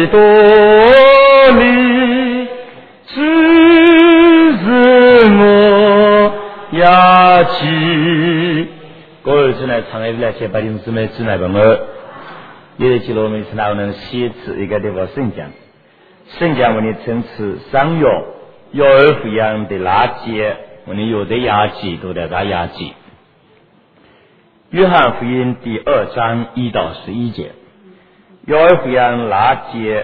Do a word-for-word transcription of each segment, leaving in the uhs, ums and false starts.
几多里，只是我牙起。各位只来唱一来些百姓姊妹只来问我，有的记录我们是哪能写字一个地方圣讲，圣讲我们层次上药，幼儿抚养的垃圾，我们有的牙记都在打牙记。约翰福音第二章一到十一节，幼儿抚养垃圾。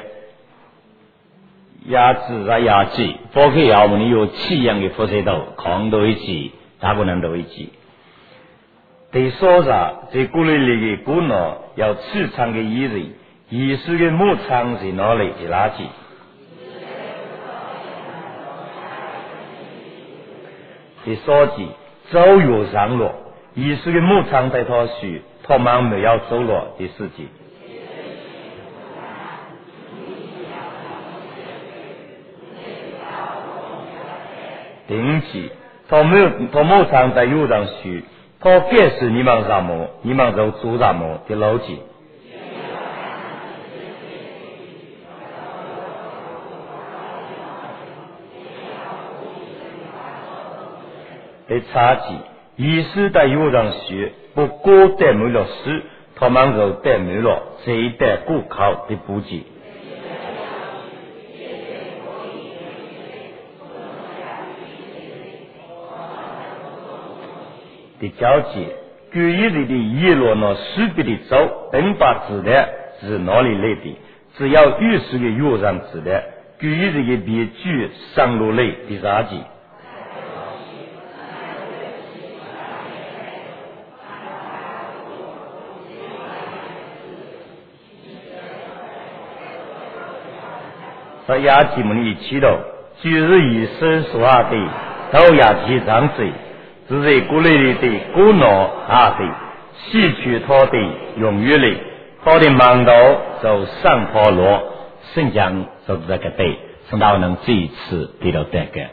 牙齿在牙齿，包括要我们有气样的辐射度，抗到一起，大不能到一起。对说啥，在骨里里的骨脑要刺长的意思，意思的木长是哪里的垃圾？的说起走有上落，意思的木长在他树，他们没有走落的事情。定期，他没有，他没常在路上去，他便是你们什么，你们就做什么的逻辑。的差距，意思在路上去，不过得没了事，他们就得没了，这一代顾考的补给。的交集，举一里的叶落呢，识别的走，等把指的是哪里来的？只要遇事的药上指的，举一里的别具上路类的啥子？说牙齿们一起头，就是以身说话的，都牙齿长嘴。是在骨里里的骨脑下的吸取它的用语里，它的盲道就上坡落，圣讲就是这个对，圣道能这一次得到这个。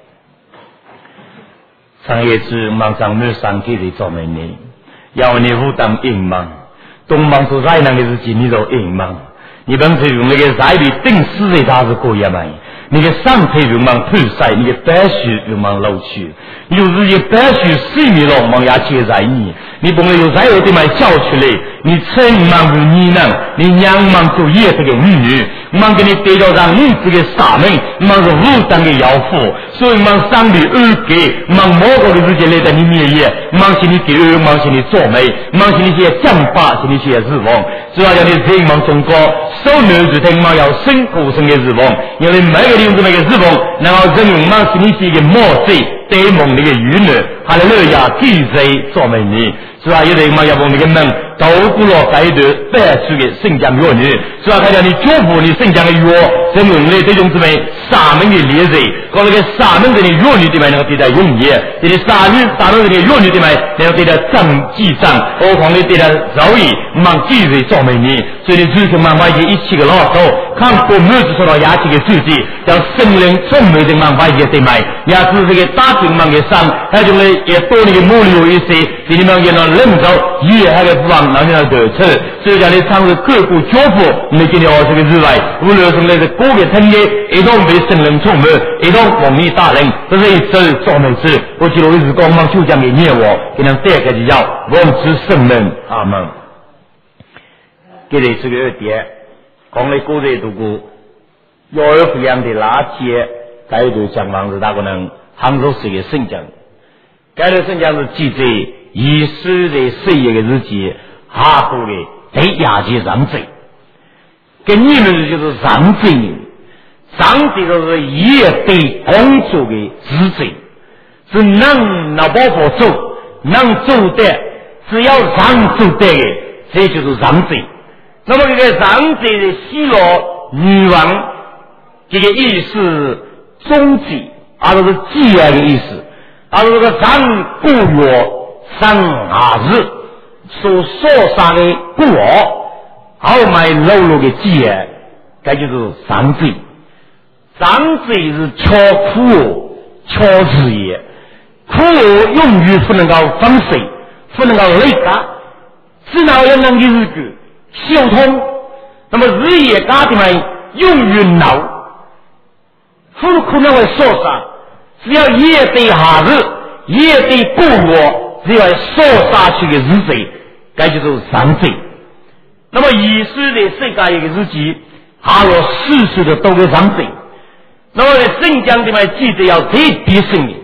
上一次网上没上给的做美女，要你负担硬忙，东忙做灾难的事情你都硬忙，你本是用那个在里定死的他是过也买。你嘅身體用忙推晒，你嘅白血用忙漏去，有自己白血生命了忙也接在你，你本来有在有地方叫出来，你趁忙不你呢，你娘忙做也这个女女，忙给你得到让你这个傻妹，忙是无当的要父，所以忙上的二给，忙某个的日子来在你面前，忙是你给二，忙是你做媒，忙是你些讲法，是你些日望，主要要你人忙中国，手女子听忙要辛苦生的日望，因为每个。用这么一个日本，然后人用嘛是你是一个魔贼，对蒙那个女人，还来乐呀地贼做美女，是吧？有人嘛要帮那个门，透过了该的白出的圣将弱女，是吧？看到你祝福你圣将的弱，人用的这种之美，沙门的烈贼，搞那个沙门的弱女的嘛，那个对待容易，这里沙女沙门的弱女的嘛，那个对待正记账，何况你对待饶易，忙地贼做美女，所以你只是慢慢一起个老手，看过没有受到牙齿的刺激。叫圣灵充满的忙法也对买，也是这个大平忙的伤，他就来也多那个魔力有一些，给你们也能领走，也还个不往那边得吃，所以讲你唱的各国教父，你今天我这个日来，无论是那个个别成业，一同被圣灵充满，一同皇帝大人，这是一次做美事，我记得我是光芒就讲给念我，给人带个就要望之圣人，阿门。给你这个二点，讲的古人读过。幼儿抚养的垃圾，该有讲房子，大可能杭州市的圣讲，该的圣讲是记载以世的十一个日节，下过的对亚节上罪，跟你们就是上罪，上罪就是也对工作的职责，是能那包括做，能做的，只要上做的，这就是上罪。那么这个上罪的希罗女王。这个意思终极，而不是既然的意思，而是这个上古月上下日所说上的古后买露露的既然，这就是上罪。上罪是超苦超事业，苦永远不能够放水，不能够累嘎，只能要能的日子修通。那么日夜家庭们永远老，不可能会受伤。只要夜对下日，夜对过我，只要受下去的日子，该就是上罪。那么以色列世界一个日期，还有世世的都会上罪。那么在圣经里面记得要特别声明，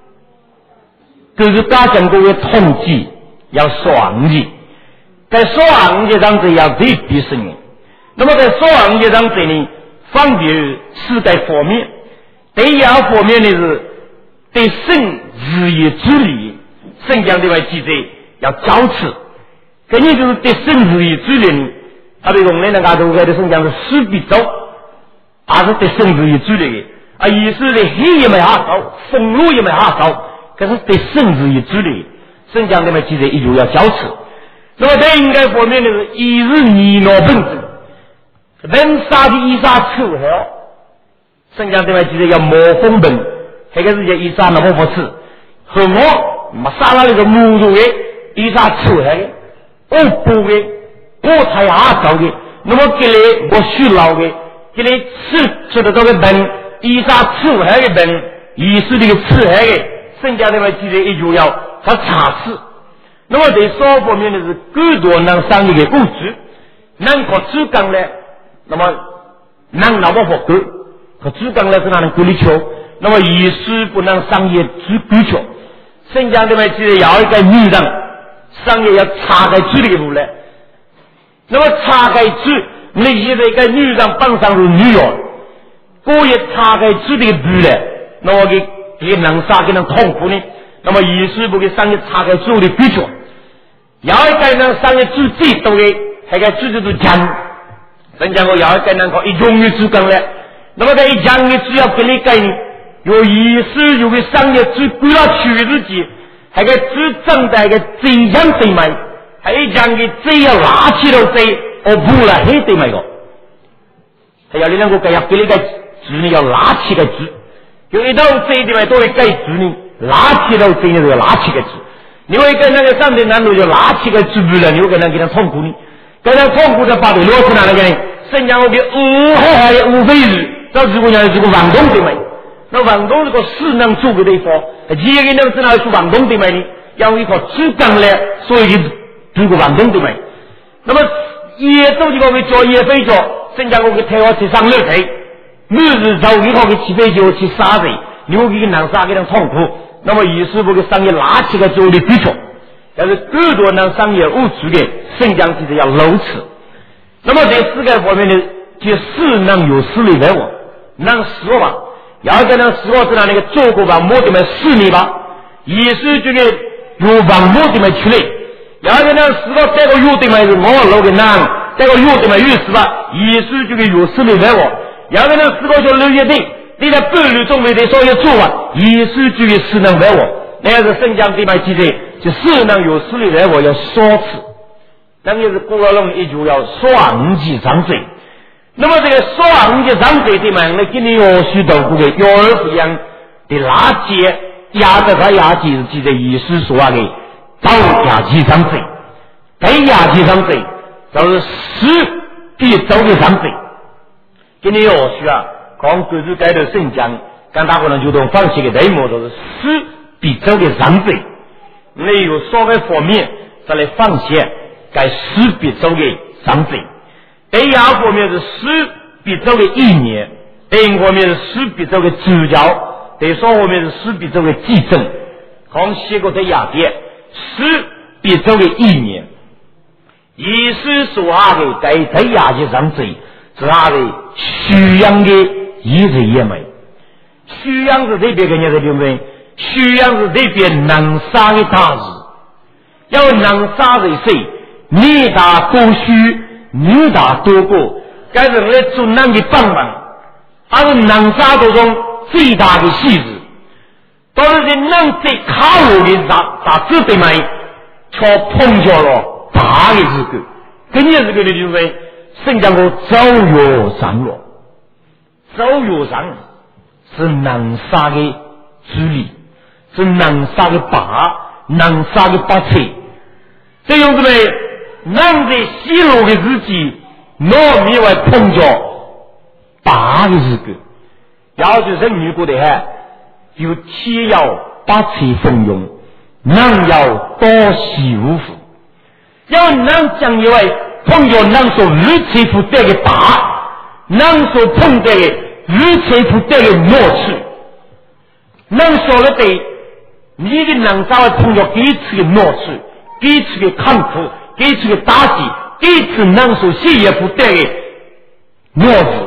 就是大讲过的统计要双日，在双日上子要特别声明。那么在双日上子呢，分别四个方面。第一方面呢是对圣日夜之理，圣经里面记得要交持。肯定就是对圣日夜之理呢，他被用来那个都在的圣经是四比周。还是对圣日夜之理啊，以色列黑也没下手，风路也没下手，可是对圣日夜之理，圣经里面记得一直要交持。那么在应该方面的是一日你挪本子，人杀的一杀吃好，圣经里面记得要磨风本，那个是叫一杀那么不吃，和我没杀了那个母猪的，一杀吃好的，我补的，我才下手的，那么给你我虚老的。给你吃吃的这个本，以上吃海的本，以是这个吃海的，剩下的嘛记得一句要他查吃。那么在少方面的是更多能商业的物质，能靠主讲呢，那么能那么不够，可主讲呢是哪能够力求？那么以是不能商业只追求，剩下的嘛记得要一个女人，商业要查开主的一步来，那么查开主。你现在一个女人帮上是女儿，故意查开自己的步来，那么给给能杀给人痛苦呢？那么于是不给商业查开自己的规矩，要一个人商业自己都给，还给自己都讲，人家我要一个人靠一种的主讲来，那么在一讲的只要给你概念，有意思有个商业只归了取自己，还给只正在个真相对买，还一讲的只要拿起了这。我不了黑对没有，他要你两个该要给你个字呢，要拿起个字，有一道这地方都会盖字呢，拿起到这呢要拿起个字，你会跟那个上头男主就拿起个字不了，你会跟他给他痛苦呢，跟他痛苦的把他落去哪里个呢？新疆我给五海还有五非日，到如果讲这个王东对没？那王东这个势能做个地方，一个人知道是王东对没呢？要一个主讲来，所以这个王东对没？那么。也都这个给做也非做，新疆我给台湾去上热水，每日早以后给起飞就去杀人，你会给人杀给人痛苦。那么于是不给商业拿起个做的基础，但是更多人商业物质的新疆其实要如此。那么在四个方面呢，就四能有四类来我，能死亡，要跟人死亡是那那个做过把目的们四年吧，也是这个有把目的们去类。要跟人死了这个有的嘛是我老的难，这个有的嘛有死了，也是这个有四类来我。要跟人死了就六月底，你在半路中没得所有做啊，也是这个四能来我。那要是新疆地方记得，就四能有四类来我要少次，那就是过了龙一句要双击上水。那么这个双击上水的嘛，那给你有许多个幼儿一样的垃圾压着他压机是记得也是说话的。到牙期上水，在牙期上水，就是十比周的上水。给你有需啊，讲各自改的圣讲，刚大可能就都放弃的题目就是十比周的上水。你有所谓方面再来放弃，改十比周的上水。第二方面是十比周的一年，第一方面是十比周的指教，第三方面是十比周的计证。讲写过的雅典。十比周的一年，也是说下的在在亚界上水，是他的虚阳的一日也没。虚阳是这边跟人家对不对？虚阳是这边能杀的大日，要能杀的谁？你打多虚，你打多过，该是来做难的帮忙，还是能杀当中最大的戏子。到了这能在卡路的啥啥子对吗？却碰着了大的这个，跟你这个的就是新疆我走月上了，走月上是能杀的主力，是能杀的把，能杀的把车。这样子呢，能在西路的日期，糯米外碰着大的日子，要是人女过的哈，有天要八切丰用，人要多喜无福，要能将一位碰着能所日切福带的大，能所碰的日切福带的末次，能说了对，你的能稍微碰着几次的末次，几次的抗苦，几次的打击，几次能所事业福带的末次。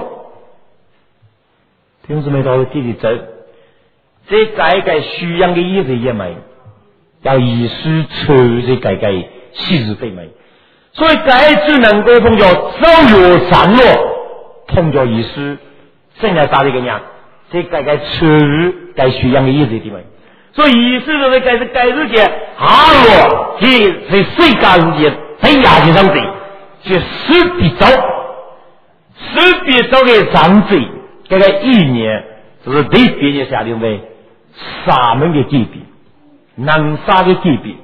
听姊妹到弟弟走，这改改需要的意思也没，要以书抽这改改细致对没，所以改只能够碰着周有散落，碰着意思，现在啥这个样，这改改抽改需要的意思对没，所以意思就是改是改日节，下落这是世界日节，在亚洲上的，是十比走，十比走的上子。这个一年就是对别人下的为啥门的级别，能杀的级别，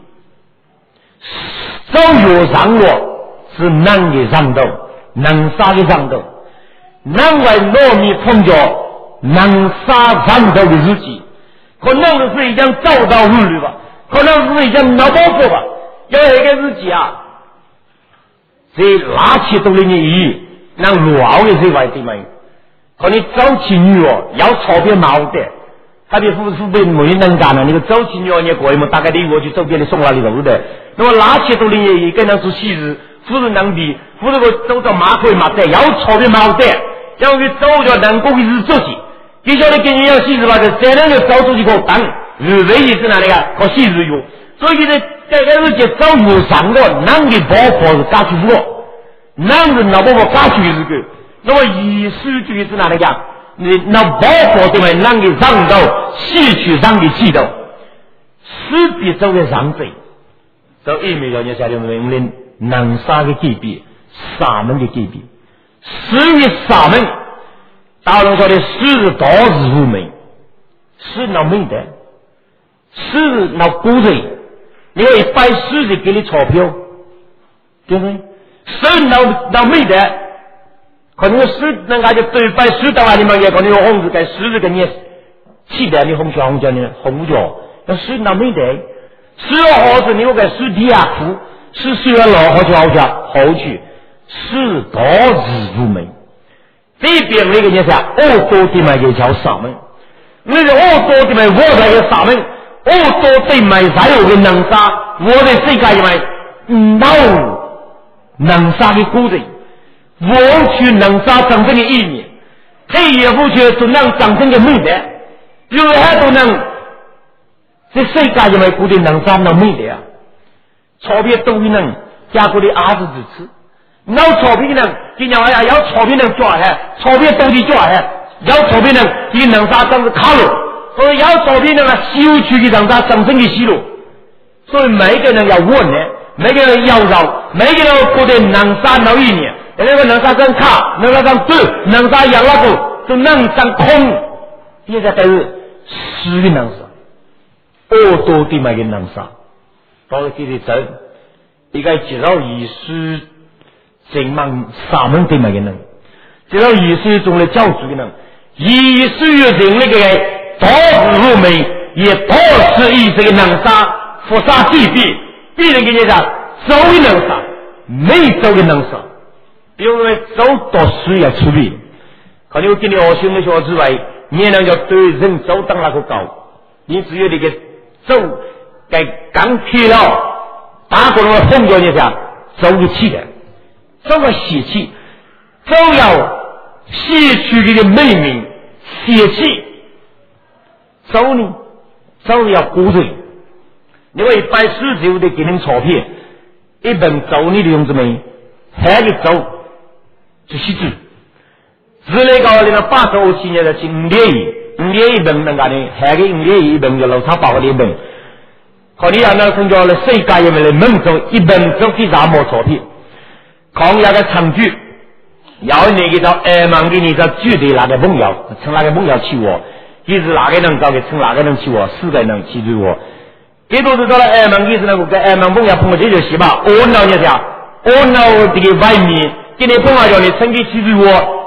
周有上落是能的上斗，能杀的上斗，能为糯米碰着能杀上斗的日子，可能是一张早到日律吧，可能是一张老包袱吧，有一个日子啊，这垃圾都给你一，那老的这块地方。可你早期女哦，要钞票毛的，他的父父辈没能干了。那个早期女哦，你过一么大概的我去周边的送哪里走的，那么哪些都你也跟他说昔日，夫人能比，夫人我走到马会马的，要钞票毛的，要去走着能够一直做起，接下来跟你要昔日吧的，这两个走出去给我当，日本也是哪里啊？和昔日有，所以呢，这个日节走有上个，男的包括是家去过，男人老包括家去是个。那么以书就是哪里讲？你那包括对吗？让你上斗，吸取上的气斗，书比周的上嘴，就意味着你下面我们能杀的级别，沙门的级别，书与沙门，大龙说的书是道是入门，书那没得，书是那古人，你可以摆书的给你钞票，对不对？书那那没得。可能是那个就对摆十到啊，你们也可能有红字给十字给你气的，你红脚红脚呢红脚，那十那没得，十好子你我给十第二哭，十十了老好就好家好去，十道子入门，这边那个你想哦多的嘛也叫啥门，那个哦多的嘛我那个啥门，哦多的嘛才有个能杀，我的世界里面 no 能杀的故人。我去能杀真正的意念，这也不去就能真正的美德，因为很多人这世界里面固定能杀那美德啊，钞票多的人加过的儿子支持，要钞票的人今年哎呀要钞票人抓下，钞票多的抓下，要钞票人你能杀真是卡路，所以要钞票人啊修去的能杀真正的西路，所以每个人要问呢，每个人要绕，每个人固定能杀那一年。那个能杀真卡，能杀真对，能杀养老狗，就能杀空。现在都是十个能杀，多多的买个能杀，包括这里走，一个介绍仪式，正忙三门的买个能，介绍仪式中的教主的能，仪式有人那个道子入门，也多是一这个能杀，佛杀地币，别人跟你讲，走的能杀，没走的能杀。因为走读书要出力，可能给你学习的学之外，你也能够对人走当那个高，你只有那个走该钢铁了，打过那个风脚你想走得起的，走个血气，走要吸取你的美名血气，走呢走要鼓励，因为摆书就得给人钞票，一本走你的用子没，还得走。就写字，字那个那个八十五七年的五年一，五年一本能干的，还个五年一本就老差八个一本。可你要那成叫了世界人民的民众一本就给啥么钞票？抗日的长剧，要那个叫二万给你叫绝对那个朋友，称那个朋友去我，其实哪个人找个称哪个人去我，四个人去对我。这都是到了二万，意思呢？我跟二万朋友碰到这就行吧。我闹你想，我闹这个外面。今天碰到叫你趁机去对我，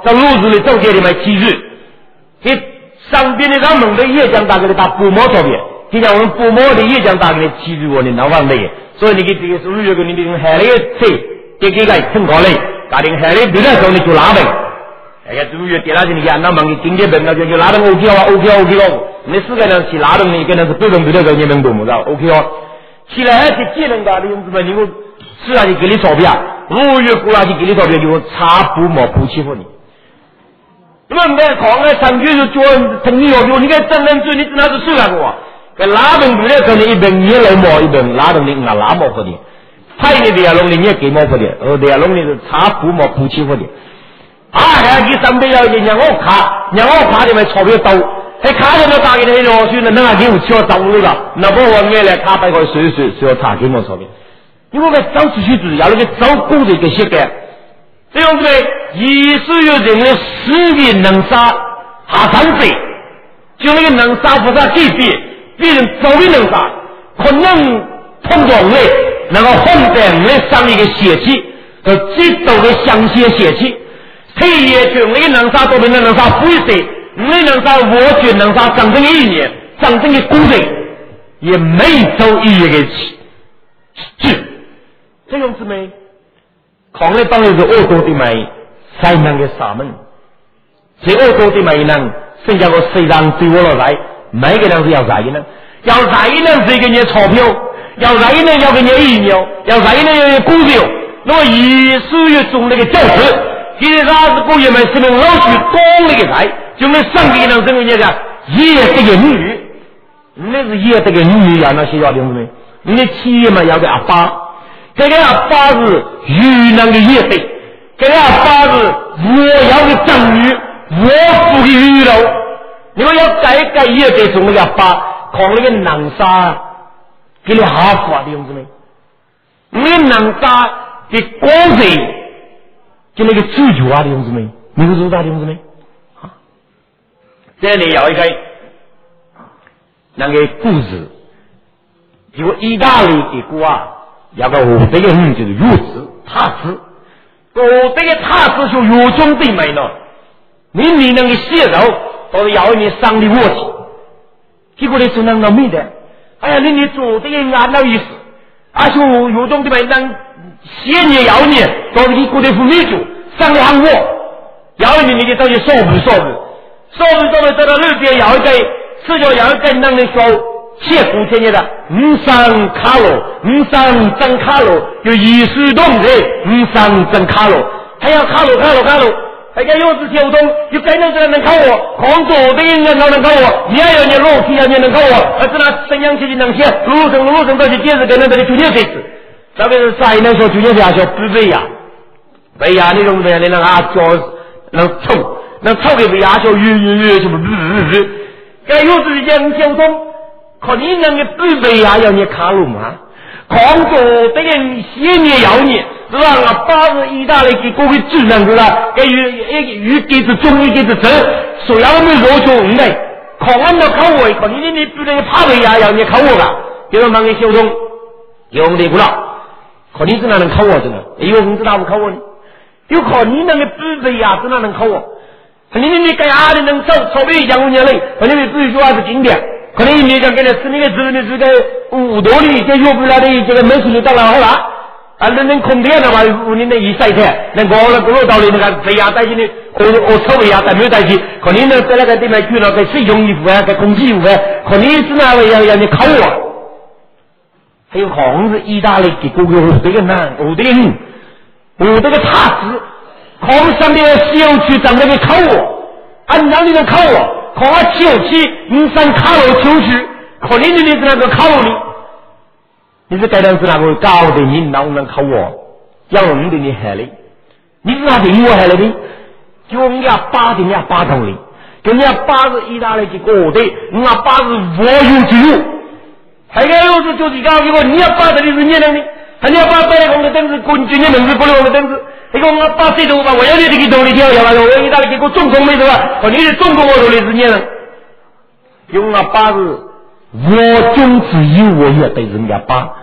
到路子里走街里面七日，给上边的让猛的叶江大哥的打布毛照片，今天我们布毛的叶江大哥的七日我的老王的，所以你给这个属于这个你的海里车，给给个很高嘞，家庭海里别的时候你就拿呗。哎呀，主要点那些你看，那么你经济本那就就拉动 OK 啊 ，OK 啊 OK 哦，你四个人去拉动，你跟那是不同不同的你能懂不知道 ？OK 哦，起来还是技能大的用子们，你我是啊，就给你钞票，五月过来就给你钞票，就差不毛不欺负你。那么你在狂在上去就做成你有用，你看真正做你真的是输了我，给拉动不了时候你一边你老毛一边拉动你那拉毛不的，派你的弄你也给毛不的，呃，的弄你是差不毛不欺负的。啊！还给上边要让我卡，让我卡就咪钞票到，还卡咗我打给你咯，算啦，那还给我交走了啦，那不我咩来卡俾佢水水水我查给我钞票，因为佢走出去只有那个走过的一个设计，这样子以所有人的实力能杀下三岁，就那个能杀不杀级别，别人走的能杀，可能通过我能够混在我上一个血气，和极度的相血血气。他也就你能杀多的能杀灰色，你能杀我觉能杀整整一年，整整的工人也没走一个去，这样子没？狂的当然是恶多的买，才能给杀门。这恶多的买呢，剩下个谁让对我了来？每个人是要啥呢？要啥呢？是给你钞票，要啥呢？要给你疫苗，要啥呢？要股票。那么以所有中那个教师。其实他是故意买是用老许多那个菜，就没上给人认为那个也这个女，那是也这个女呀，那些要领子没？你的企业嘛要个阿爸，这个阿爸是鱼那个也对，这个阿爸是我要个正女，我不给鱼喽。你们要改改也得从那个阿爸，靠那个南沙给你好法的领子没？你南沙的光水。就那个追求啊的用子没，你们知道的用子没？啊，这里有一个那个故事，有意大利的国啊，有个我这个人就是如此踏实，我这个踏实就有种的没呢，明明那个血肉都是要你伤的卧气，结果你只能够没的，哎呀，你你做这个按照意思，而且有种的没能。写你要你，到底你过得不美主，上来喊我，要你你就到底说不说不，说不说不，到了日边要一个，是叫要一个能力说，切古天业的，五上卡路，五上真卡路，就艺术动的，五上真卡路，还要卡路卡路卡路，还要幼稚跳动，就该能这样能考我，工作的人能能考我，你要有你肉体要你能考我，而是那沈阳气的能写，路程路程到去解释跟那这里就六岁子。特别是在那时候，就像下小不背呀，背呀那种的，你能啊叫能抽，能抽给背呀小越越越什么不不不，该有时间交通，可你能个不背呀要你卡路嘛？广州这个些年要你，是吧？我八十意大利给各位智能是吧？给予予给是中医给是真，所要没弱就五类，考完了考我，可你你不能怕背呀要你考我了，就是忙个交通，用的不了。可你是哪能考我的呢？因为你知道我考我呢，有可你那个不背呀，是哪能考我？可你你该哪里能走？筹备一讲五年嘞，可能你必须说还是经典。可能你讲给他是那个子女这个五多里这有不来的这个美术就到了好了，啊，那能空调的话，你那一晒天，那过了过了道理那个背呀带进去，我我抽背呀带没有带进，可能呢在那个地方去了，在水中衣服啊，在空气衣服啊，可能是哪位要要你考我？还有好是意大利给各个我这个男，我这个人，我这个踏实，考上面小区长那个考我，按哪里能考我？考我九七，你上考我九区，可能你是那个考你，你是该当是那个高的你能能考我，要我们的你海里，你是哪里我海里的？就我们家八的人家八头里，人家八是意大利给我的，人家八是我有之路。还有就是就是讲，如果你要把这里是你能的，他你要把白红的灯是滚军的能是不能的灯是，你讲我把谁都把我要你这个东西跳下来，我意大利给我中共没得吧？哦，你是中共我都的是你能，用我把是我中只有我也对人家把，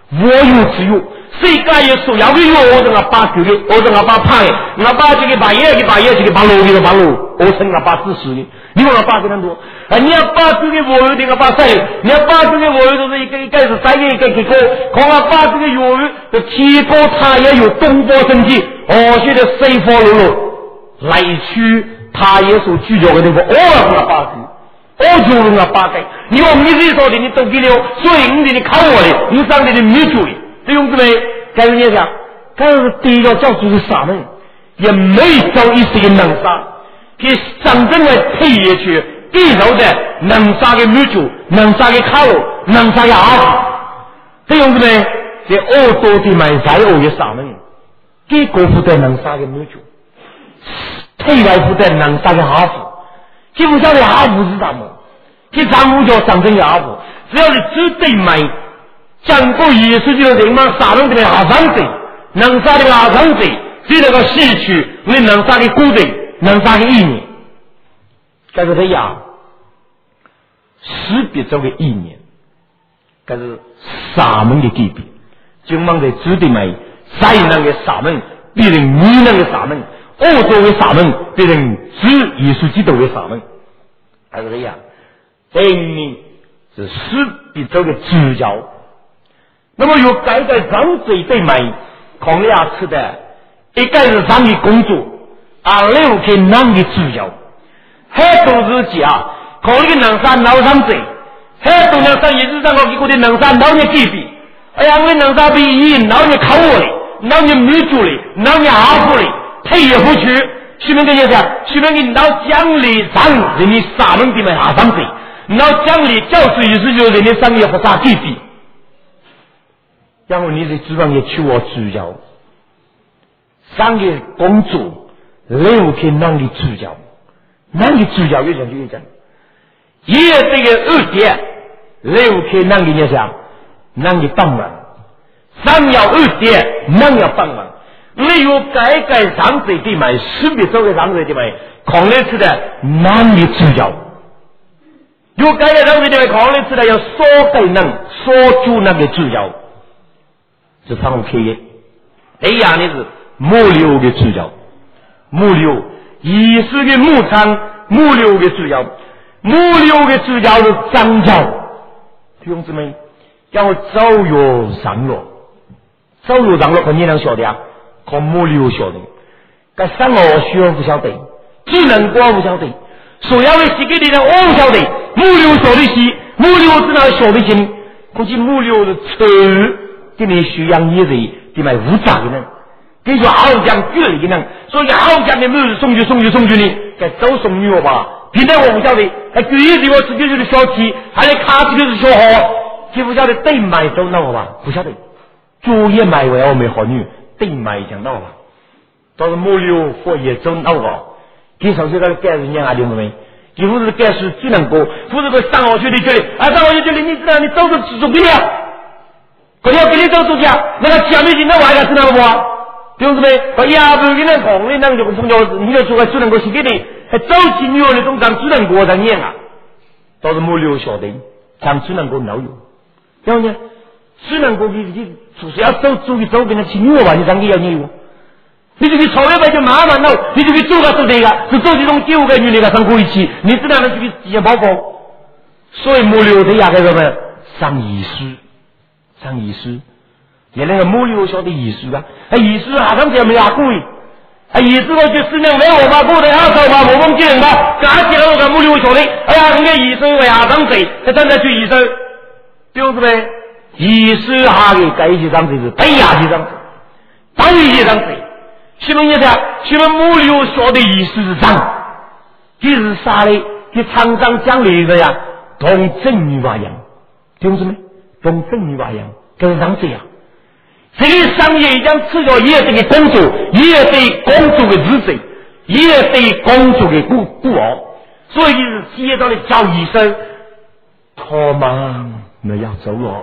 我有只有世界有所有的有我是阿爸救的，我是阿爸派的，阿爸这个把爷给把爷这个把路给把路，我是阿爸支持的。你说阿爸跟他多，啊，你阿爸这个我有的阿爸晒，你阿爸这个我有都是一个一个是三个一个一个，看阿爸这个有的天高他也有东坡生气，哦，现在西方路路来去，他也所聚焦的那个，我阿爸是。我就用阿爸的，你说你这说的你都给了，所以你的你看我的，你上的你没注意，这用子没？该人家讲，该是第一个叫做是啥呢？也没找一些能杀，给真正的配下去，地头的能杀的没注，能杀的看我，能杀的阿，这用子没？这我多的买菜我也啥呢？给国父的能杀的没注，退来父的能杀的阿父。基本上的阿福是啥么？这丈夫叫真正的阿福，只要你只对买，讲过耶稣就人嘛，杀人的阿上贼，能杀的阿上贼，这那个戏曲，你能杀的孤贼，能杀的意念，这是这样，识别这个意念，这是傻门的级别，就忙在只对买，再那个傻门，别人你那个傻门。欧洲的傻门，别人指耶稣基督的傻门，还是这样。这你是识别这个主教。那么有改改长嘴对买，孔亚吃的，一个是上的工作，啊六个男的主教，还都是假，考虑能上老上嘴，还都能上也是上个一个的能上老年级别。哎呀，我能上比一老年考我嘞，老年没主嘞，老年阿夫嘞。配也不去，徐明跟你讲，徐明你老讲理上，人家杀人的嘛下上贼，老讲理教师意思就是人家商业不杀弟弟，然后你的指望也去我主教，商业工作六天让你主教，让你主教越讲就越讲，也这个二点六天让你讲，让你帮忙，三要二点让要帮忙。你有改改上水地买，识别这个上水地买，孔烈吃的男的主教，有改改上水地买，孔烈吃的要说改能说出那个主教，是常开业。这样的是木六的主教，木六以是的木仓，木六的主教，木六的主教是张教，弟兄姊妹，要走有上路，走有上路，肯定能晓得啊。靠木六晓得，该三我需要不晓得，技能光不晓得，所要的是给你的我不晓得，木六晓得是木六知道晓得心，估计木六的车给你需要也是给买无杂的人，给说好讲距离的人，所以好讲的没有送去送去送去呢，该走送女吧，现在我不晓得，还具体的我自己就是小气，还得卡这个是小好，就不晓得对买走那我吧，不晓得，作业买回来我没好女。对买讲到了，到是木六或也中到了，给上去那个盖子念啊，听懂没？几乎是盖是只能过，不是个上好学的这里，啊，上好学这里，你知道你走着走不了，可要给你走出去，那个下面去那玩意儿知道不？听懂没？把亚洲给那红的那个从叫你要说个只能够写给你，还走起女儿的东上只能过上念啊，到是木六晓得，上只能够老有，然后呢？只能够给你就是要走走一走跟他去牛吧，你上去要牛，你就去草原吧就麻烦了，你就去走个走这个，是走这种九个女的个上过一起，你知道那这个底下包包，所以木六的压根什么上医师，上医师，原来个木六晓得医师啊，啊医师啊上前没压过的，啊医师我就是那没我把过的啊走吧，我们几人吧，加起来我个木六晓得，哎呀人家医生为下上谁，他真的去医生，对不对？医师下给改一些张嘴是对呀些张嘴，当一些张嘴。西门也讲，西门木六说的医师是张，这是啥嘞？这常常讲的一个呀，同正女娃样，听懂没？同正女娃样，跟张嘴呀。这个商业讲吃着也这个工作，也对工作的日子，也对工作的顾顾哦，所以是接到了叫医生，好忙，那要走了。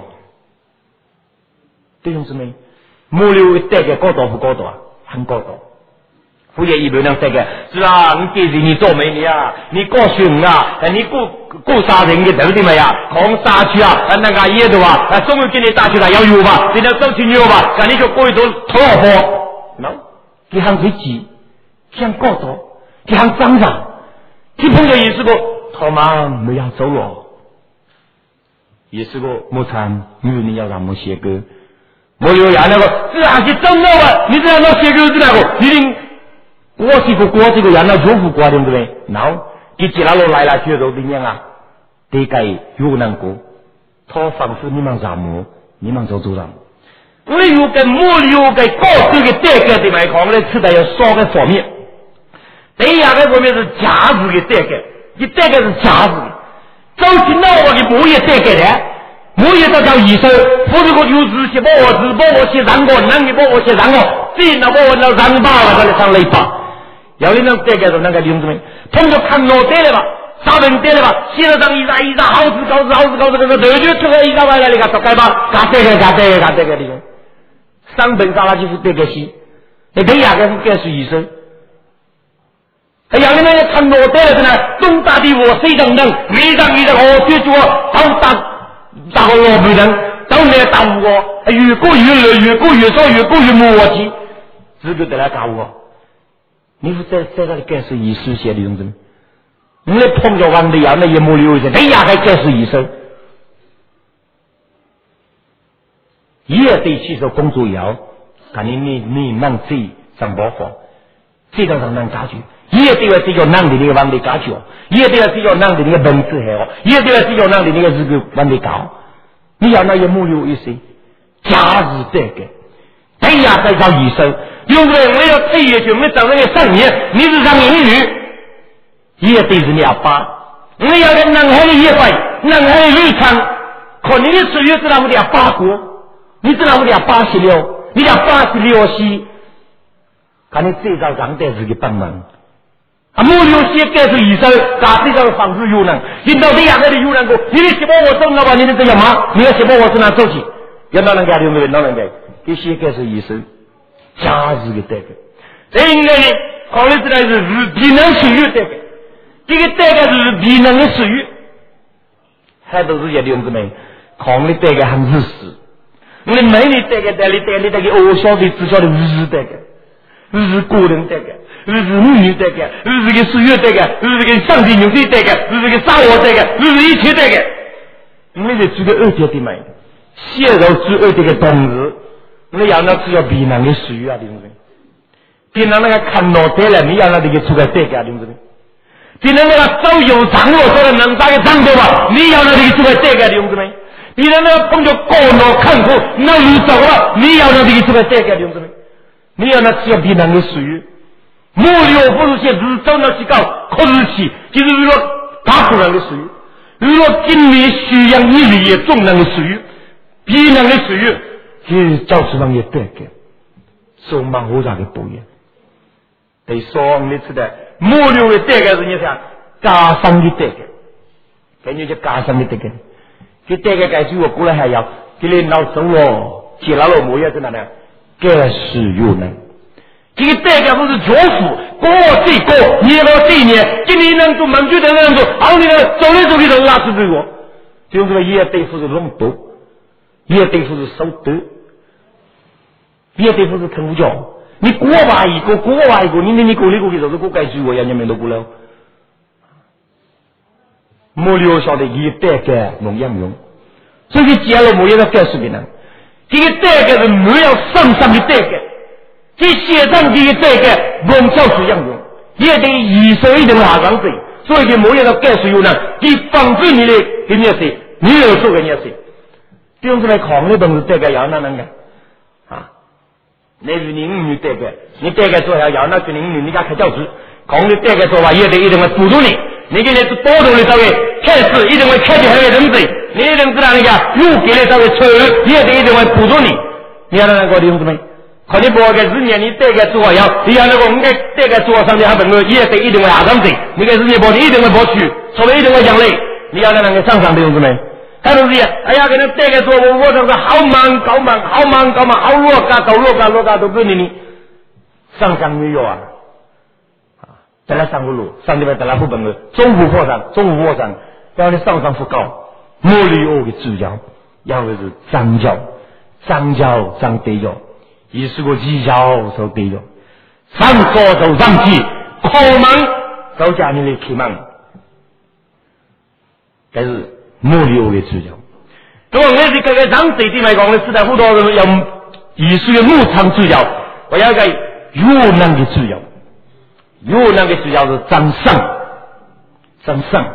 弟兄姊妹，木六带个高度不高度啊？很高度， 不也一般人这个是啊，你给人你做媒你啊，你告诉啊，你过过杀人的头的没呀？狂杀去啊，那个野的啊，啊，终于给你打起来要有吧？你那走起牛吧，那你就过一头头老婆，喏，你喊飞机，像高头，你喊张长，你碰到也是个他妈没要走了，也是个木产，女人要让我写歌，我有呀那个，这还是真的吧？你这样要写歌是哪个？你听。我是个国这个人，那如何过对不对？然后你接下来来了，觉得怎样啊？大概有难过，他仿佛你们啥么？你们做做啥？我有个没有个高手的代表的来讲，我吃的要少个方面。第二个方面是价值的代表，你代表是价值。走起那我的某也代表的，某也都叫医生，或者我有自己帮我自帮我写上过，男的帮我写上过，这那帮我那上八了，他来上雷八。有的人这个是那个领子们，通过看脑袋了吧，啥人对了吧？写了张一张一张，好字高字好字高字那个头就出来一张完了，你看大概吧，干这个干这个干这个的，上本上了就是这个戏，你等下个是该是医生。有的人看脑袋了，是呢，东大的我谁等等，每张一张哦，就做到打打个老不人，到那打我，越过越热，越过越少，越过越磨叽，这个得来打我。你说在在这里该是医师写的样子吗？你碰着完的呀，那也没留着，哎呀，还该是医生，也得去做工作要，看你你你能自己上包房，这个上能解决，也得要这个能的那个问题解决，也得要这个能的那个本质好，也得要这个能的那个这个问题搞，你要那也没留一些，价值这个。哎呀，再找医生，有个人我要退下去，我找那个上年，你是上英语，也对着你阿爸，我要在南海的野外，南海的日常，可你的岁月知道我的阿爸过，你知道我的阿八十六，你的八十六西，看你这招上代是个帮忙，啊，没有些该是医生，打这招方式有能，引导这样的有能过，你的希望我走那吧，你的这样吗？你的希望我是哪走去？要哪能干的？哪能干？这些该是医生，价值的代表。这应该呢，考虑出来是比能属于代表，这个代表是比能的属于，还都是些兄弟们，考虑代表很日式。你每年代表代理代理代表，我晓得只晓得日式代表，日是个人代表，日是母女代表，日是个属于代表，日是个上帝牛的代表，日是个杀我代表，日是一切代表。你得这个二点的买，泄露之二这个动词。你要那只要比那个属于啊，对不对？比那那个看脑袋了，你要那这个出个代价，对不对？比那那个走有长路说的能打个长对吧？你要那这个出个代价，对不对？比那那个碰着高脑看护，那你走了，你要那这个出个代价，对不对？你要那只要比那个属于，没有不是些日走那去搞可日期，就是如果大部分的属于，如果精力需要你理也重能的属于，比那个属于。这教师上也对的，说蛮复杂的不一样。得说你知道，末流的对个是你想加上的对个，感觉就加上的对个，这对个该是我过来还要给你闹走了，接了了模样在哪呢？该是有能。这个对个不是绝福，过这过，你到这年，今年能做满句的能做，好你呢走来走去都拉出这个，就是说也对付是弄多，也对付是手德。别对付是看不着，你过完一个，过完一个，你你你过来过去就是过该追我，人家没都过了。没留下的一代个农样用，所以接了某一个告诉给人，这个代个是没有上上的代个，这写上这个代个用教是样用，也得以手一定下上子，所以某一个告诉有人，你防止你的给你谁，你有说给你谁，这样子来扛的东西代个要哪能个？那是你女代表，你代表做下要那是你女，你家开教职，讲的代表做法也得一定会补助你，你给你是多动的稍微开始一定会开启很多人子，你一定知道人家又给你稍微抽也得一定会补助你，你要那个弟兄姊妹，可你不个日年你代表做法要，你要那个我们代表做上的还本个也得一定会下上子，你给日年保你一定会保取，除非一定会奖励，你要那个上上弟兄姊妹。看东西，哎呀，给他带个说，我我这个好忙搞忙，好忙搞忙，好落嘎搞落嘎落嘎都不理你，上上没有啊， 得了三个路，上地方得了不本了，中午破产，中午破产，然后你上上不高，莫里欧的主教，要的是张教，张教张对教，也是个技教受对教，上高就上去，考门到家里来开门，这是莫里欧的主教。咁我哋这个张对地来讲呢，是在好多人有艺术的牧场主教，我要个越南的主教。越南的主教是张尚，张尚，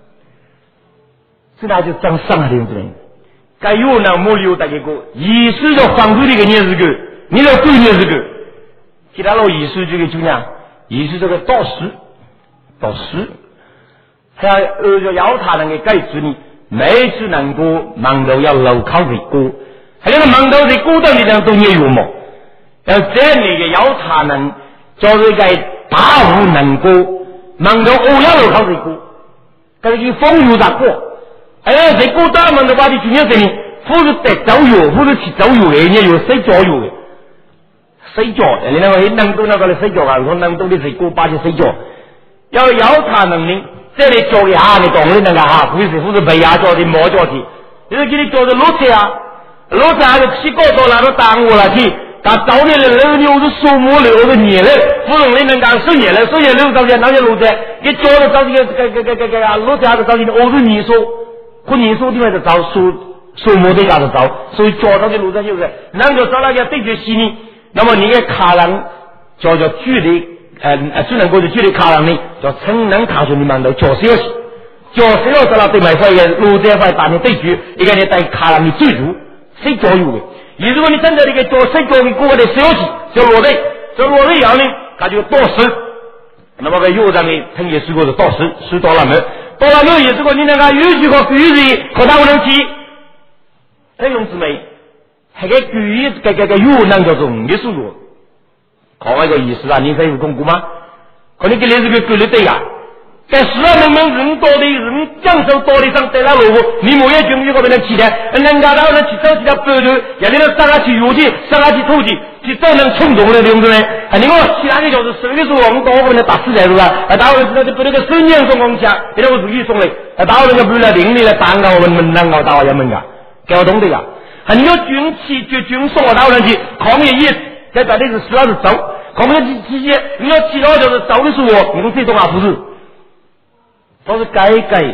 这那就张尚的人，该越南没有大家个，艺术的方式的个年日个，你要对年日个，其他老艺术这个就讲，艺术这个导师，导师，还要呃要要他能够改制呢，每次能够忙到要楼考的过，还有忙到的过程里头都也有么，要这样的要他能就是该。大户能够忙到欧亚楼考这个，但是风雨咋过？哎，这个大门的话，你今天给你，或是得走油，或是去走油的，人家有谁教油的？谁教？你那个能都那个谁教啊？说能都的谁过把就谁教？要要他能力，这里教一下你懂的那个哈，不是不是被压教的毛教的，就是给你教的逻辑啊，逻辑还是七个多那都耽误了去。他早年的人牛是树木流的年了，不容易能讲十年了，十年六早些那些路子，一教了早些个个个个个路子还是早些，我是年数，可年数地方是早树树木的家是早，所以教到的路子就是，能够找那个对决细腻，那么你的卡人叫做距离，呃呃，只能够是距离卡人呢，叫成能卡住你们的教小时，教小时了对买块个路子块打你对决，一个人带卡人的追逐，谁教育的？如果你真的那个做谁教育过的消息，就落地，就落地以后呢，他就导师。那么个又让你听也是个是导师，是到了没？到了没也是个你那个语句和句子和他不能记，这种姊妹，还个句子个个个又能叫做艺术路，考那个意思啊？你可以有功夫吗？可能给你这个句子对呀。在十二人们人多的人将手多的上带那路，你某些军队嗰邊嘅起來，人家到人去走起條背頭，人哋都上下去油氣，上下去土氣，去走能衝動的對不對？啊，你講其他嘅就是手嘅時候，我們到嗰邊嚟打死在度啦，啊，打我哋嗰啲個水年送我下，你都我自己送嚟，啊，打我哋個背嚟領你嚟打我，我們門能夠打我一門噶，交通的噶，啊，你要軍旗就軍送我打我人去，抗議意，在在那是主要是走，抗議期間，你要起到就是走的時候，你們這種啊不是。都是改改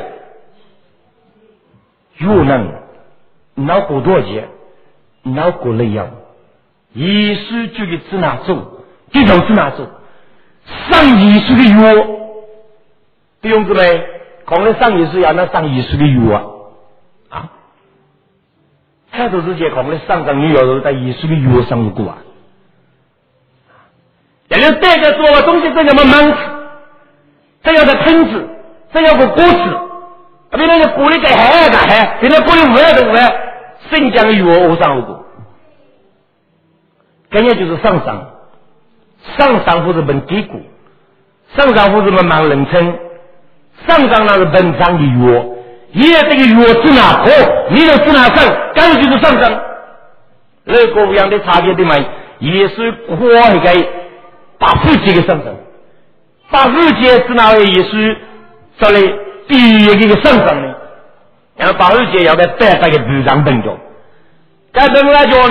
又能脑过多节脑过累样艺术就给指哪走这种指哪走上艺术的药弟兄姊妹讲的上艺术要那上艺术的药啊啊太多时间讲的上上女药都在艺术的药上有过啊人家带着做的东西这怎么忙这要的喷子这要个果子，啊，别那个果里改海改海，别那果里五二的五二，新疆的鱼我上路过，根本就是上上，上上或者本地股，上上或者本盲人称，上上那是本上的鱼，也这个鱼指哪过，你就指哪上，干脆就是上上，那个不一样的差别对吗？也是活一个把自己的上上，把自己指哪位也是。这里第一个上上呢，然后八二节要在带带个部长本着，该本来叫呢，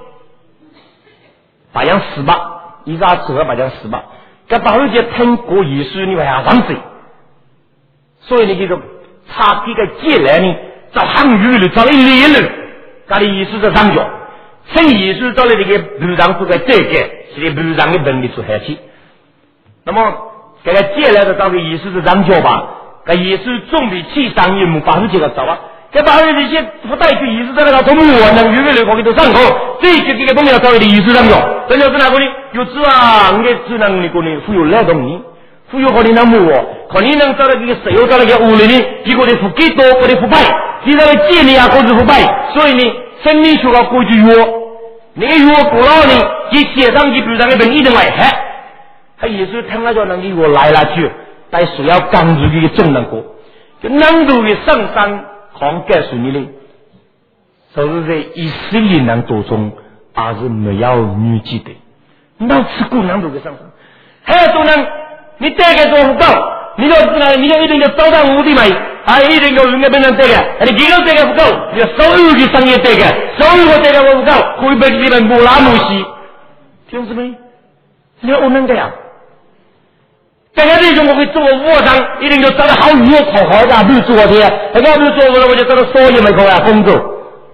把样十八，一啥子把样十八，该八二节通过意思你还要上水，所以你这个差这个借来呢，找汉语了，找一列了，他的意思是上脚，趁意思找了这个部长这个这个，是个部长的本领出海去，那么。这个借来的这个意思是让脚吧，这意思总比气上一幕八十几个早啊。这八十这些不带去意思在那个从我能预备的空气都上口，这些这个东西要稍微的意思让脚，这就是哪个呢？有知啊，你只能你个呢，富有来动力，富有可能那么我，可能能找到这个石油找到这个屋里呢，结果的富几多，我的腐败，其他的建立啊，或是腐败，所以呢，生命学个过去药，那个药过了呢，一写上去，比如那个人一定来害。他也是听那叫能给我来来去，但是要刚住的重能过，就能够的上山行告诉你的，就是在一十一人当中，还是没有女记的，那吃过能够的上山，还有多人你带个做不够，你就你就一定就走到屋里面，啊，一定就人家变成这个，你几个这个不够，你所有的商业这个，所有的这个不够，会被你们木拉木西，听懂没？你要我能这样。大家这种我会做卧章，一定就找到好鱼好好的，没有做的，那个没有做过了，我就找到所有门口啊工作。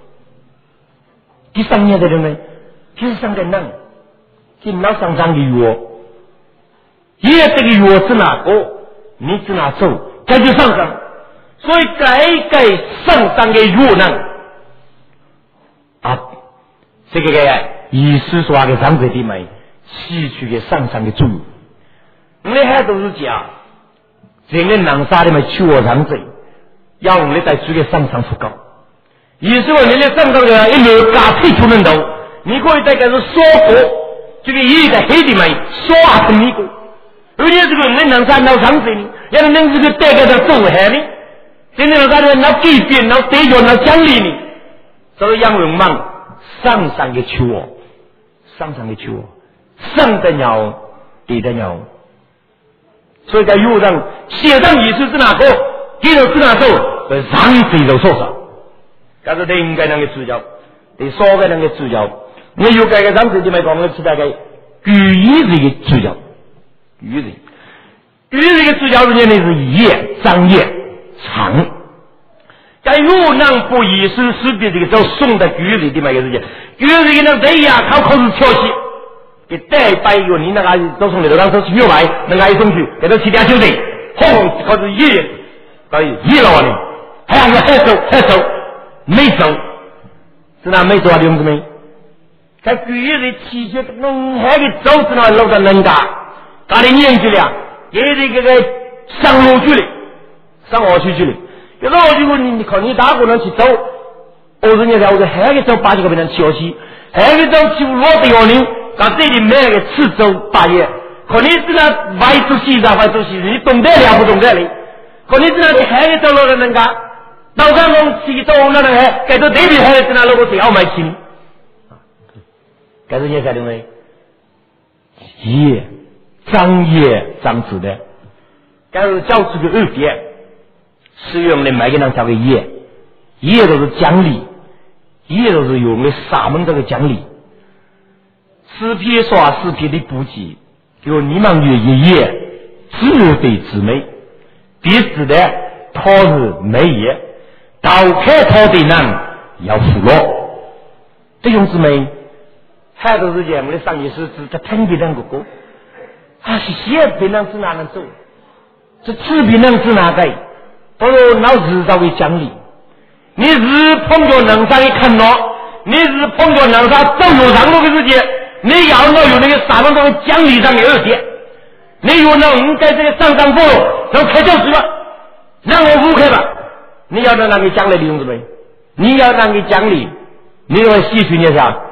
第三年的人呢，就是上个人，就拿上上的药，也这个药是哪个，你是哪走，这就上上。所以改改上上的药呢，啊，这个个意思说个上这里面吸取的上上的注意。你还都是讲，这个南沙的嘛，去我上嘴，要我们在这个上上不高。也是说，你的上上的一路加退出门头，你可以在这个说过，这个一在黑的嘛，说啊是你个，而且这个人南沙闹上嘴呢，要能这个带个的走海呢，真正那个那改变，那对着那奖励呢，所以杨文忙上上的去我，上上的去我，上的鸟，底的鸟。所以在路上写上意思是哪个，记录是哪个，上水都说上，但是他应该那个主角，他说的那个主角，我有这个上水就没讲我是那个语义这个主角，语义，语义这个主角人家那是业张业长，在路上不以是识别这个叫宋的语义的嘛个事情，语义呢这样靠口是挑戏。给带拜一个你那个都从里头当时去六百，那个一送去，给他七点九的，轰，开始一，可以一了呢，还有还走还走，没走，是那没走啊，兄弟们，在古月的七节弄还给走是那路的人家，他的年纪了，也得这个上路去了，上我去去了，有时候我就问你，你看你大个人去走，二十年前我说还给走八九个别人去去，还给走去我的幺零。到这里买个四周八月，可能是那外出西藏外出西藏，你懂得了不懂得了？可能是那你还走了的人家，到上公去走那人还，改到这里还是那路最好买亲，改成现在的没？业张业张子的，改是教出个二点，是用来买给人叫个业，业都是奖励，业都是用来撒门这个奖励。四批说四批的补给，就你们有一页自对姊妹，彼此的他是美业，倒开他的人要服落。这种姊妹，还都是讲我的上一世是他听别人哥哥，啊是写别人是哪能做，这吃别人是哪个，都有老日稍微奖励。你是碰着人上一看到，你是碰着人上走路上路的世界。你要我有那个啥东西奖励上的二点，你有那我在这个上上坡都开就是了，让我不开吧。你要让那个奖励的兄弟们，你要让个奖励，你要吸取你啥？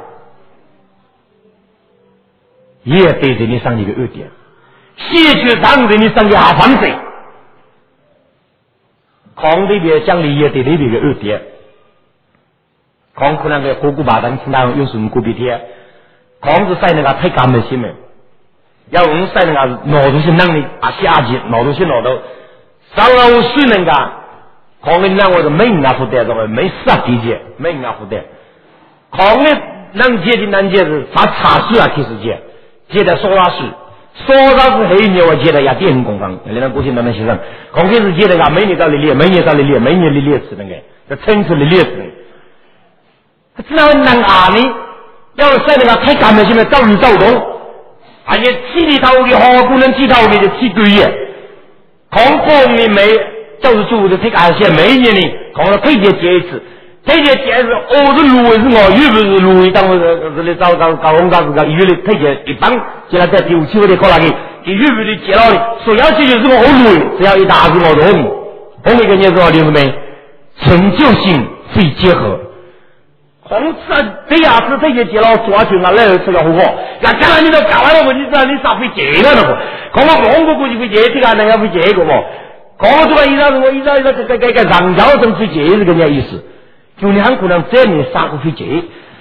也对着你上的一个二点，吸取上的你上的下方子，空这边奖励也对那边个二点，空可能个国古巴当听到有什么个别天。光是晒那个太干的心门，要我们晒那个脑子是能力啊下级脑子是脑头，上老师那个，光跟那我是没人家负担着，没啥理解，没人家负担。光的能接的难接是发茶水啊，其实接接的说话是，说话是黑年我接的呀电影工坊，人家过去那那些人，光开始接的呀每年到里练，每年到里练，每年里练死那个，这层次里练死，这哪能啊呢？要是在那个太干的现在早日躁动，而且气里头的好不能气头的就气对耶，空空的没就是做的太干些，每一年呢，空了推荐接一次，推荐接是我是芦苇是我，又不是芦苇，当我这里找找搞红搞子搞，又的推荐一帮，接了在第五期我的考那个，就又不的接了的，所要解决是我红芦苇，只要一打是我的红，红一个年是我的没，成就性非结合。红色这样子这些接了抓紧了，那这个好好。那将来你都搞完了，我你知道你啥会接了呢？不，讲我红过过去会接这个，那个会接个不？讲出来一张我一张一张这个这个上交政府接是个这意思，就你很可能这你啥个会接，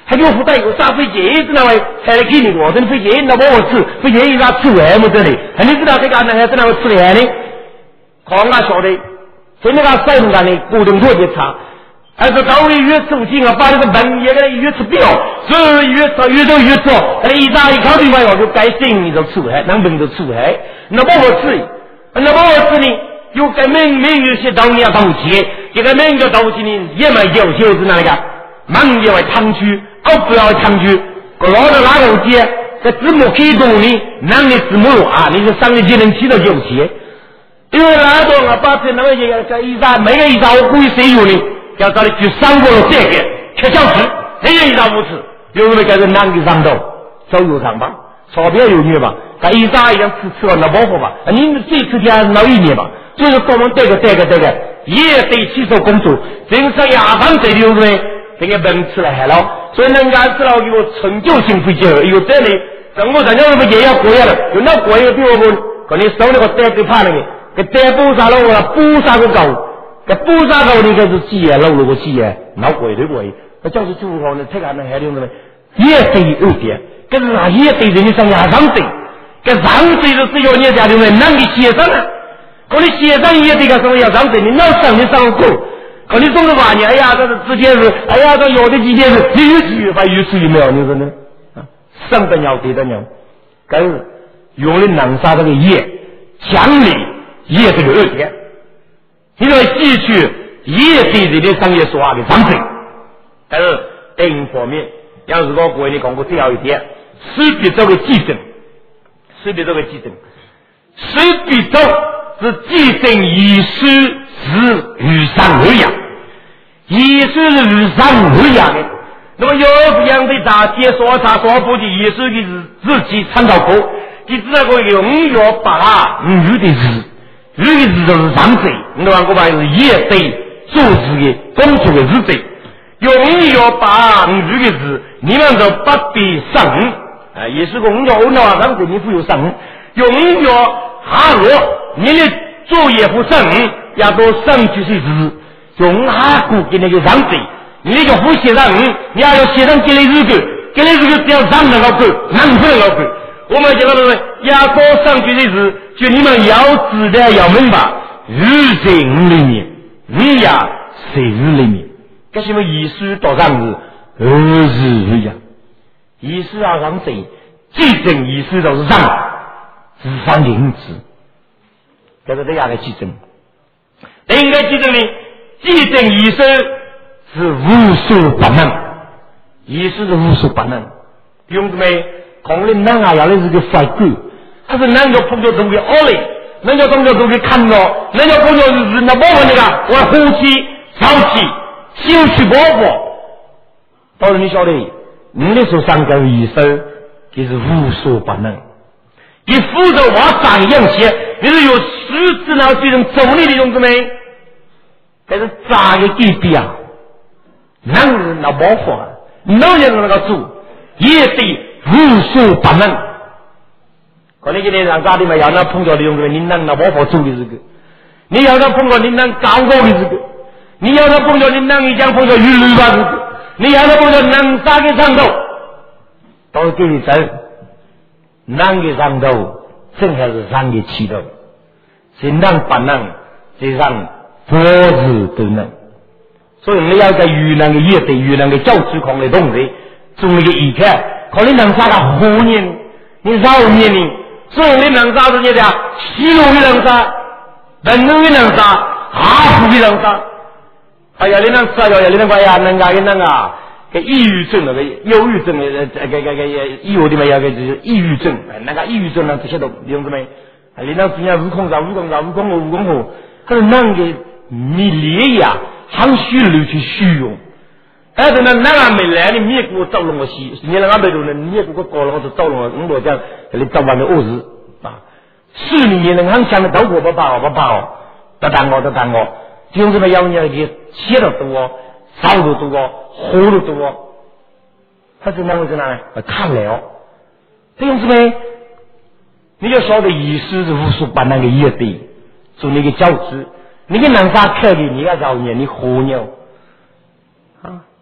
还给我付带有啥飞机知道喂？还来给你我真飞机那么我吃飞机一啥出来么这里？你知道这个那个知道我吃来呢？看我晓得，现在个山上的固定特别差。还是高位越走近啊，把那个门也给它越吃掉，所以越走越走越走，那一打一靠地方就该心你就出来，能本就出来，那么我吃，那么我吃呢，有个明明有些东西要东西，这个明个东西呢，也没有就是那个，忙也为汤区，哦不要汤区，我老的哪个街，这字幕开动呢，那你字幕啊，你是上个技能起到就起，因为哪种啊，把这那个一个一打每个一打我故意谁有呢？要找你去三过了这个吃小吃，没人一道不吃，有没有给人拿给上头，手有上吧，钞票有女吧，他一打一样吃吃完了包袱吧，你们这次家闹一年吧，就是我们这个这个这个也得去做工作，真是牙上这里有没这个本吃了还了，所以人家知道给我成就性会就有这里，整个人家不也要过来了，有那过来比我们，可能手那个带给怕那个，给带补啥了我了，补啥个高。这不啥高的，这是鸡也漏了个鸡也，闹鬼的鬼，那就是最好呢。这个呢还用什么？也得有点，可是那也得人家上牙上得，这上得是只有你家里面男的先生啊，可你先生也得个什么要上得，你老上你上过，可你总是话你，哎呀，这是直接是，哎呀，这有的几天是越吃越快，越吃越没有，你说呢？啊，生的鸟对的鸟，可是用的能杀这个业，讲理也这个二点。因为继续也对这些商业说话的上升，但是另一方面，要是说国内讲过最后一点，水比这个基准，水比这个基准，水比这是基准以水是与上而养，以水是与上而养的。那么有这样的大街说他说不的以水的是自己参照过，你知道过永远把鱼的日。日的日就是上贼，你看我把是也对做事的工作的日贼，永远把日的日，你们就不必上啊，也是个永远我那上贼，你不有上，永远下落，你的作业不上，要多上就是日，用下过给那个上贼，你就不写上，你要要写上给你日个，给你日个只要上那个个，能不能个？我们讲到的是要多上去的是。就你们要知道要明白，日在五里面，日呀在日里面，这什么意思？到上是二日日呀，意思啊上谁？记证意思都是上，是上零字，这个这样的记证。应该记证呢，记证意思是无所不能，意思是无所不能。兄弟们，孔令南啊，要的是个法规。但是人家碰到东西恶嘞，人家碰到东西看到，人家碰到是那包括那个我呼气、潮气、休息包袱。到时你晓得，你的手上个医生就是无所不能。你负责往上样些，你是有实质那这种走力的兄弟们，但是咋个地比啊？男人那包袱，男人那个做也得无所不能。可能今天让家里面要那碰到的用的，你能那包袱做的这个，你要那碰到你能高高的这个，你要那碰到你能一讲碰到鱼绿吧这个，你要那碰到能杀给上头，都给你整，能给上头，正还是上给起头，是能不能，这上佛子都能，所以你要在鱼那个也对鱼那个教主空的东西，做那个一看，可能能杀个活年，你少年龄。所以你能杀是你的西路的能杀，本路的能杀，阿福的能杀。哎呀，你能杀呀？你能把呀？能干的能啊？个抑郁症那个忧郁症的，这个个个抑郁的嘛，要个就是抑郁症。那个抑郁症呢，这些都用什么？你能只要悟空啥？悟空啥？悟空我悟空我，可是那个你烈呀，很虚流去虚荣。但是呢，那个没来的，你也给我找了我西，你那个没路呢，你也给我搞了我就找了我，我讲给你找完的恶事啊，是你也能很想的都我不怕不怕，不打我不打我，就这么要你给写的多，烧的多，活的多，他是哪回事呢？看不了，这样子呢，你就晓得意思是无数把那个也对，做那个教子，你个南沙开的，你要找你，你活鸟啊。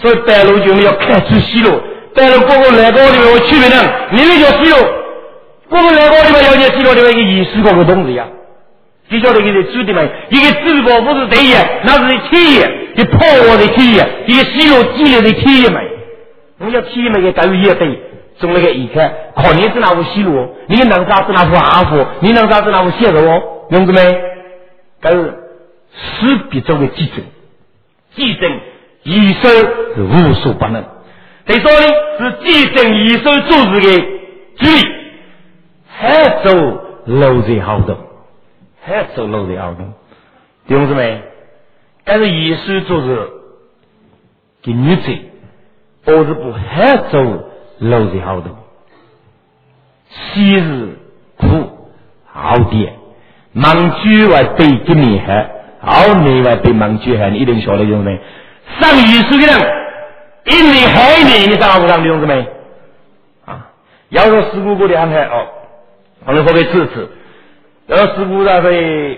所以白鹿就要开出西路，白鹿过过来过里面我区别呢，你那叫西路，过过来过里面要念西路里面一个仪式过个东西呀。就叫这个主的嘛，一个智宝不是对呀，那是体验，一破我的体验，一个西路积累的体验嘛。我要体验嘛，给干预也对，从那个一看，考你是哪副西路，你能啥是哪副阿福，你能啥是哪副蟹肉哦，懂子没？但是势必作为继承，继承一生是无所不能。所以说呢，是继承一生做事的主力，还走路最好的。还走路的奥动，弟兄姊妹，但是艺术做是给女子，我是不还走路的奥动，昔日苦好点，忙居外被给你还，好你外被忙居还，你一定晓得弟兄姊妹，上艺术的人，一年还一年，你上不上弟兄姊妹？啊，要说事故过的安排哦，可能会被支持。要是不然被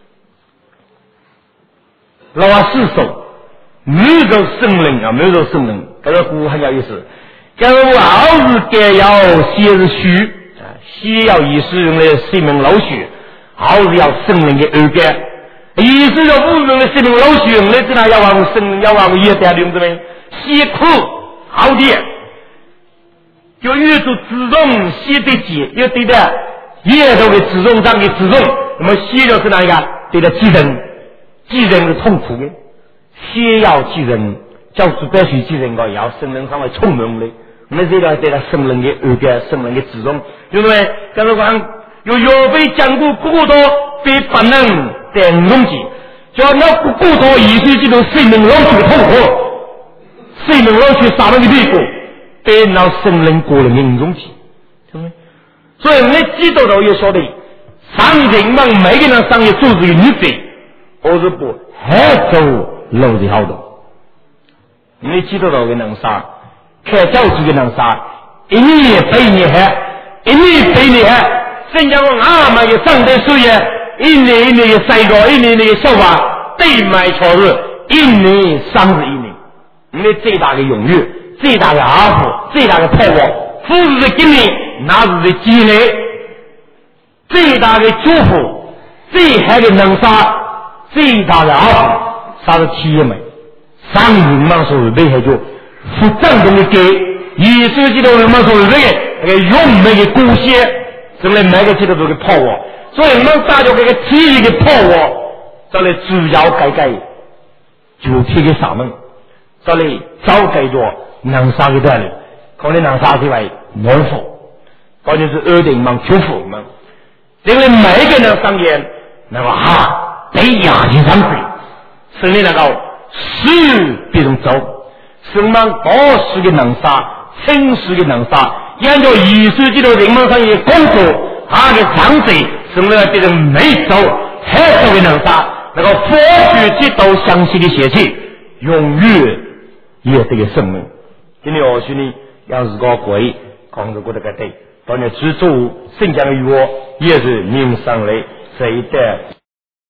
老啊四手没有圣灵啊，没有圣灵，这个古很有意思。这个好是该要先是虚啊，先要以使用的生命老血，好是要圣灵的耳根，以是要无用的生命老血，你知道要往圣灵要往也带领子没？先苦好点，就越做自动先得解，要对的。也都给自重上给自重，那么先就是哪一个？对的，继承，继承是痛苦的，先要继承，叫主必须继承个，要圣人上来聪明的，我们这个对他圣人的耳边，圣人的自重，因为刚才讲有有被讲过过多被不能在弄起，叫那过多一些这种生命老去痛苦，生命老去杀人的屁股，被那圣人过了命中起，对不对？所以你知道到也晓得，上人们每个人上也做这个女子，我是不还走路的好的。你知道到的能杀，开教书的能杀，一年比一年还，一年比一年还。新加坡阿妈的上代书业，一年一年的三个，一年一年的笑话，对买超日，一年三十一年。你最大的荣誉，最大的阿福，最大的盼望，富士的今年。那是的积累，最大的祝福，最好的能杀，最大的阿福，杀的企业们，上人们所谓的就负正中的给，艺术界的人们所谓的那个用那个贡献，这来每个阶段都给泡我，所以我们大家这个体育的泡我，这里主要改改，就贴给啥们，这里早改着能杀的段里，可能能杀之外能否。关键是二顶忙求福嘛，因为每一个人上演那个哈得雅情上水，所以那个是别人走，是我们多数的能杀，轻视的能杀，按照艺术这个人们上的工作，他的长者是我们别人没走，还走的能杀，那个佛学这道详细的写起，永远也这个生命。今天我说呢，要是个鬼，讲着过这个对。当然，制作新疆的语也是民上来这一代。